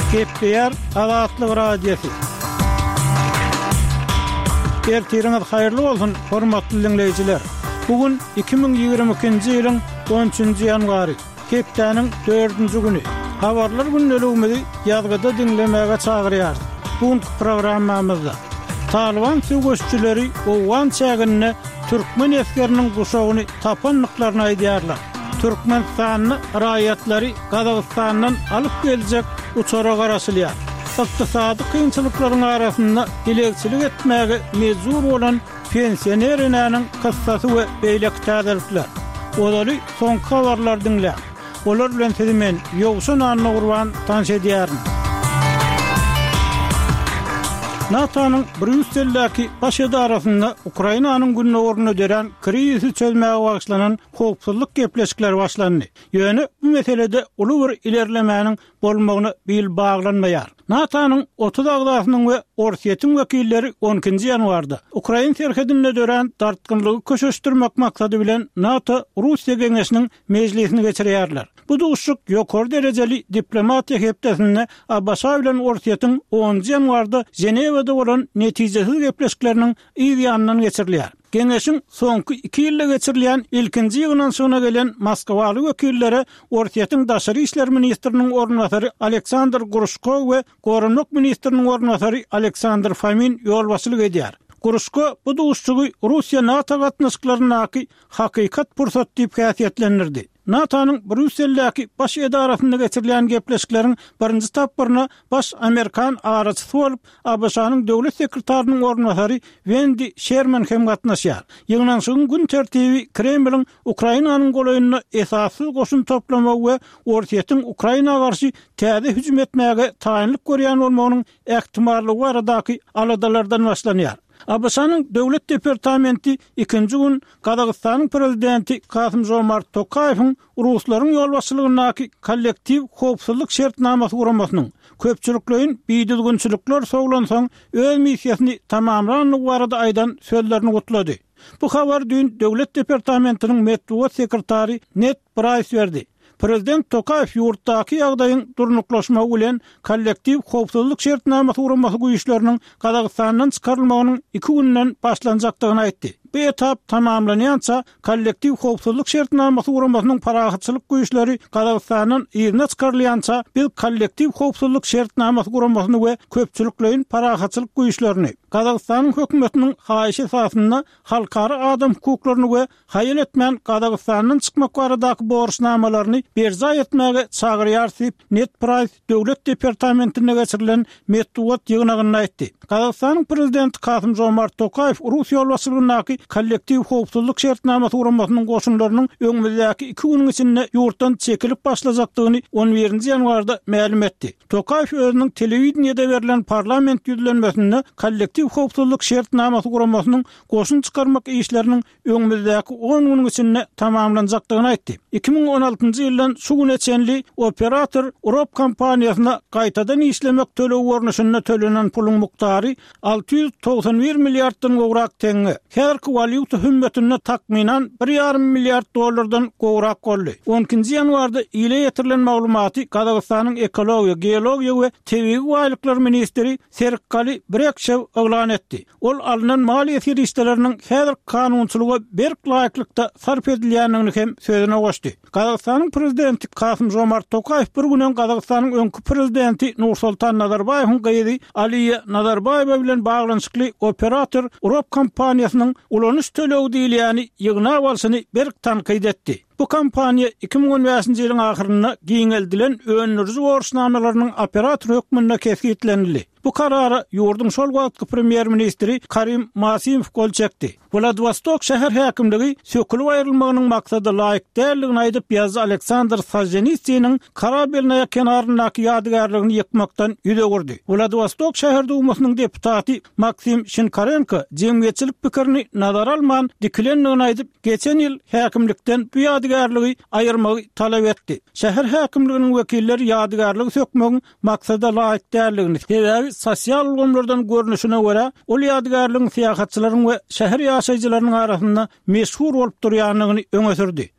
Gepleyer Azatlyk radiosu. Ertiriniz hayırlı olsun, hormatly dinleyijiler. Bugün 2022-nji ýylyň 13-nji ýanwary, hepdeniň 4-nji güni. Habarlar günnäligimizi ýazgyda dinlemäge çagyrýar. Bugün programmamyzda Taliban söwüşçüleri Owgan çägine Türkmen eskeriniň guşagyny tapanlyklaryna aýdýarlar. Türkmenistanyň raýatlary Gazagstandan alyp geljek uçara garaşylýar. Iqtisady kynçylyklaryň arasynda dilekçilik etmäge mejbur bolan pensionerleriň kıssasy we beýlek täzelikler. Olary soňky habarlar dinle. Olar bilen men ýogşun anly gurban tanış edýärim. NATO'nun Brüsseldäki baş edarasynda Ukrainanyň günnäwrüne deren krizi çözmäge bagşlanan howpsuzlyk gepleşikleri başlandy. Ýöne bu meselede uly bir ilerlemäniň bolmagyna bil baglanmaýar. NATO'nun 30 agdasynyň we Orsiýetiň wekilleri 12-nji ýanwarda Ukraina serhedine dören dartgynlygy köşeşdirmek maksady bilen NATO Russiýa geňeşiniň mejlisini geçirýärler. Bu duşuk ýokary derejeli diplomatiýa hepdesinde Abbasa bilen Orsiýetiň 10-njy ýanwarda Ženewada bolan netijesiz gepleşikleriniň ýanyndan geçirilýär. Geňeşiň soňky 2 ýylda geçirilýän ilkinji ýygnan soňuna gelen Moskwaly wekillere Orsiýetiň daşary işler ministriniň ornwatary Aleksandr Grushko we Gorunluk ministriniň ornwatary Aleksandr Fomin ýolbaşçylyk edýär. Grushko bu duşugy Russiýa NATO gatnaşyklarynaky hakykat pursat diýip häsiýetlendirdi. NATO'nun Brüsseldäki baş edarasynda geçirilýän gepleşikleriň birinji tapyryna baş Amerikan araçysy bolup ABŞ-nyň döwlet sekretarinyň ornwatary Wendy Sherman hem gatnaşýar. Ýygnan soň gün tertibi Kremliň Ukrainanyň golaýyna esassy goşun toplama we Orsiýetiň Ukrainaga garşy täze hüjüm etmäge taýinlik görýän bolmagynyň ähtimallygy baradaky aladalardan başlanýar. ABŞ-nyň döwlet departamenti 2-nji gün Gazagstanyň prezidenti Kasym-Jomart Tokaýewiň Ruslaryň ýolbaşçylygynaky kollektiv howpsuzlyk şertnamasyny guramasynyň köpçüliklerin biýdilgünçilikler soglansaň öz missiýasyny tamamlanyň barada aýdan sözlerini gutlady. Bu habar dün döwlet departamentiniň medeniýet sekretary Ned Price berdi. Prezident Tokayev ýurtdaky ýagdaýyň durnuklaşmagy bilen kollektiv howpsuzlyk şertnamasyny guramasy güýçleriniň Gazagstandan çykarylmagynyň 2 günden başlanjakdygyny aýtdy. Bu etap tamamlanýança kollektiv howpsuzlyk şertnamasyny guramasynyň parahatçylyk güýçleri Gazagstandan ýerine çykarylýança biz kollektiv howpsuzlyk şertnamasyny guramasyny we köpçüliklerin parahatçylyk güýçlerini Gazagstanyň hökümetiniň haýyşy esasynda halkara adam hukuklaryny we haýyl etmän Gazagstandan çykmak baradaky borçnamalaryny berza etmäge çagyrýar diýip Ned Price döwlet departamentine geçirilen medeniýet ýygnagyny aýtdy. Gazagstanyň prezidenti Kasym-Jomart Tokayew Russiýa ýolbaşçylygynaky kollektiv howpsuzlyk şertnamasyny guramasynyň goşunlarynyň öňüňizdäki 2 güniň içinde ýurtdan çekilip başlajakdygyny 11-nji ýanwarda ma'lum etdi. Tokayew özüniň telewizionyada berilen parlament ýüzlenmesinde kollektiv howpsuzlyk şertnamasyny guramasynyň goşun çykarmak işleriniň öňüňizdäki 10 güniň içinde tamamlanjakdygyny aýtdy. 2016-njy ýyldan şu güne çenli operator Europ kompaniýasyna gaýtadan işlemek tölew görnüşinde tölenen pulun muktary 691 milliarddan gowrak teňe. Herki valyuta hümmetine takminan 1,5 milyard dollardan gowrak boldy. 12-nji ýanwarda ile ýetirilen maglumaty Gazagstanyň ekologiýa, geologiýa we tebigy gaýlyklar ministri Serkali Brekşew oglan etdi. Ol alynan maliýet ýerişleriniň häzir kanunçylyga berk laýyklykda sarf edilýänini hem sözüne goşdy. Gazagstanyň prezidenti Kasym-Jomart Tokayew bir günden Gazagstanyň öňkü prezidenti Nursultan Nazarbayewiň gyzy Aliýa Nazarbayew bilen baglanyşykly operator Europ kompaniýasynyň ulanyş tölew diýilýäni ýygna bolsyny berk tanqid etdi. Bu kampaniýa 2015-nji ýylyň ahyryna giňeldilen önürji borçnamalarynyň operator hökmünde kesgitlenildi. Bu karara ýurdun şol wagtky premier ministri Karim Masimov gol çekdi. Vladivostok şäher häkimligi sökülip aýrylmagynyň maksady laýyk däldigini aýdyp ýazdy Aleksandr Solzhenitsynyň Karabelnaya kenarynaky ýadygarlygyny ýykmakdan ýüze gurdy. Vladivostok şäher dumasynyň deputaty Maksim Shinkarenko jemgyýetçilik pikirini nazara alman dikilenligini aýdyp geçen ýyl häkimlikden bu ýadygarlygy aýyrmagy talap etdi. Şäher häkimliginiň wekilleri ýadygarlygy sökmegiň maksady laýyk däldigini sosial ulgamlardan görnüşine göre ol ýadygarlygyň syýahatçylaryň we şäher ýaşaýjylarynyň arasynda meşhur bolup durýanyny öňe sürdi.